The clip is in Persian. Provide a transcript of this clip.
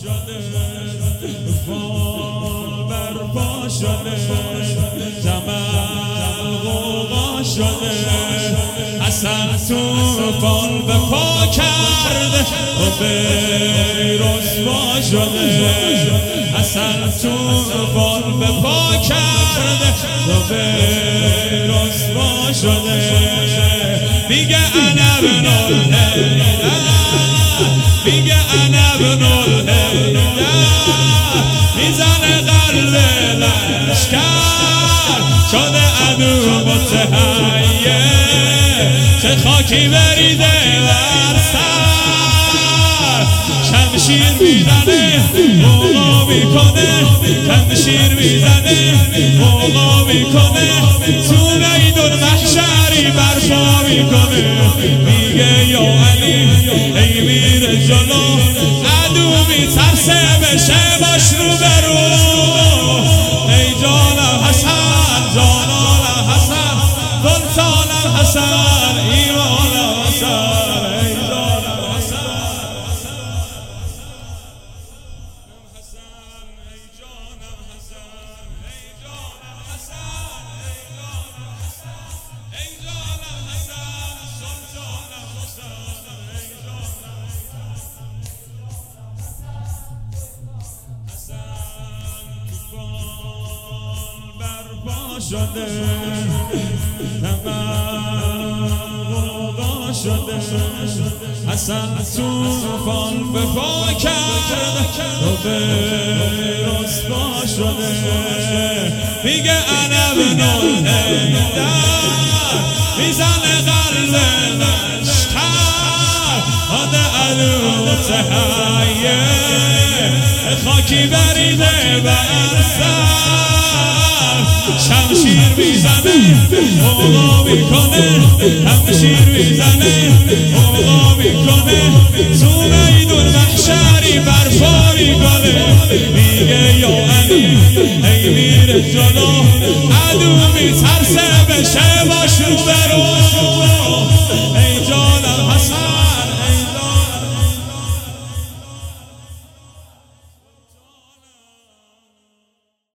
شده فال برپا شده جمل غوغا شده حسن توفان به پا کرده و به رسوا شده حسن توفان به پا کرده و به رسوا شده میگه انا ابن الهیدر میگه انا ابن الهیدر میزنه قلب لشکر شده عدو متحیر چه خاکی بریده بر سر شمشیر میزنه موقع میکنه شمشیر میزنه موقع میکنه تو میدون محشری برپا میکنه میگه یا علی ای میره جلو عدو میترسه بشه باش رو برو ای جانم حسن جانانم حسن سلطانم حسن ایمانم حسن ای جانم حسن ای جانم حسن ای جانم حسن ای جانم حسن سلطانم حسن ای جانم حسن توفان برپا شده غوغا شده حسن توفان به پا کرده و به رسوا شده میگه انا ابن الهیدر میزنه قلب لشکر آده عدو متحیر خاکی بریده بر سر شمشیر میزنه موقع میکنه شمشیر میزنه موقع میکنه تو میدون محشری برپا میکنه میگه یا علی ای میره جلو عدو میترسه بشه باش رو برو